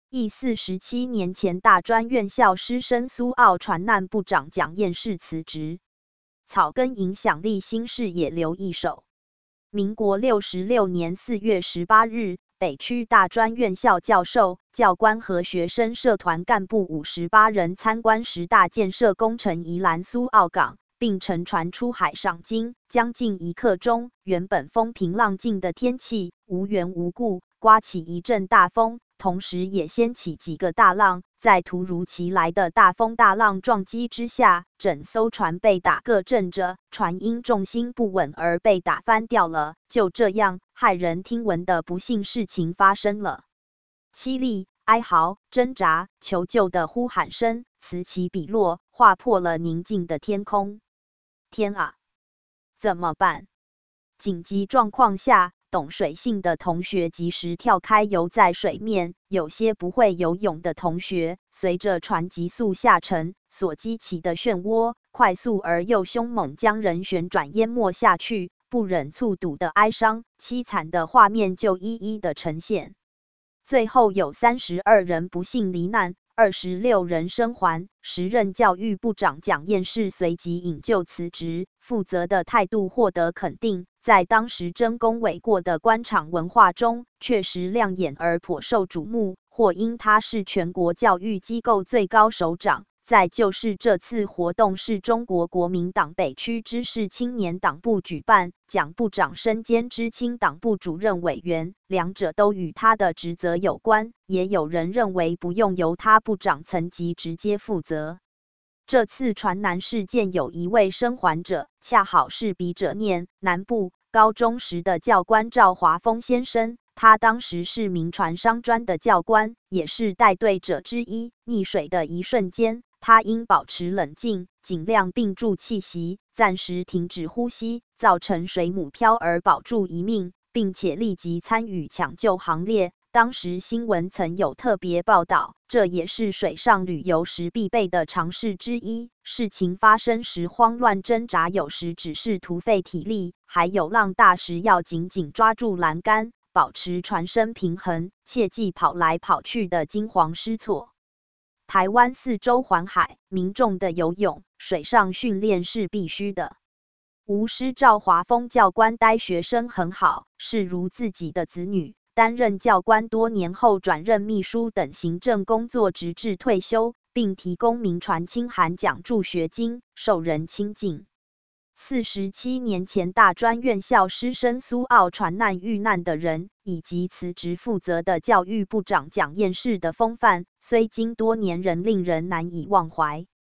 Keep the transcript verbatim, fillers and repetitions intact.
亦四十七年前大专院校师生苏澳传难部长蒋彦士辞职，草根影响力新事也留一手。民国六十六年四月十八日，北区大专院校教授、教官和学生社团干部五十八人参观十大建设工程宜兰苏澳港，并乘船出海上京。将近一刻钟，原本风平浪静的天气，无缘无故刮起一阵大风，同时也掀起几个大浪。在突如其来的大风大浪撞击之下，整艘船被打个正着，船因重心不稳而被打翻掉了。就这样，骇人听闻的不幸事情发生了。凄厉、哀嚎、挣扎、求救的呼喊声此起彼落，划破了宁静的天空。天啊！怎么办？紧急状况下，懂水性的同学及时跳开游在水面，有些不会游泳的同学，随着船急速下沉所激起的漩涡，快速而又凶猛将人旋转淹没下去，不忍卒睹的哀伤、凄惨的画面就一一的呈现。最后有三十二人不幸罹难，二十六人生还。时任教育部长蒋彦士随即引咎辞职，负责的态度获得肯定，在当时争功诿过的官场文化中，确实亮眼而颇受瞩目。或因他是全国教育机构最高首长，再就是这次活动是中国国民党北区知识青年党部举办，蒋部长身兼知青党部主任委员，两者都与他的职责有关。也有人认为不用由他部长层级直接负责。这次传难事件有一位生还者，恰好是笔者念南部高中时的教官赵华峰先生。他当时是民传商专的教官，也是带队者之一。溺水的一瞬间，他因保持冷静，尽量屏住气息，暂时停止呼吸，造成水母漂而保住一命，并且立即参与抢救行列。当时新闻曾有特别报道，这也是水上旅游时必备的常识之一。事情发生时慌乱挣扎，有时只是徒费体力，还有浪大时要紧紧抓住栏杆，保持船身平衡，切忌跑来跑去的惊慌失措。台湾四周环海，民众的游泳、水上训练是必须的。无师赵华峰教官待学生很好，视如自己的子女。担任教官多年后转任秘书等行政工作直至退休，并提供民传清函奖助学金，受人亲近。四十七年前大专院校师生苏澳传难遇难的人，以及辞职负责的教育部长蒋彦士的风范，虽经多年仍令人难以忘怀。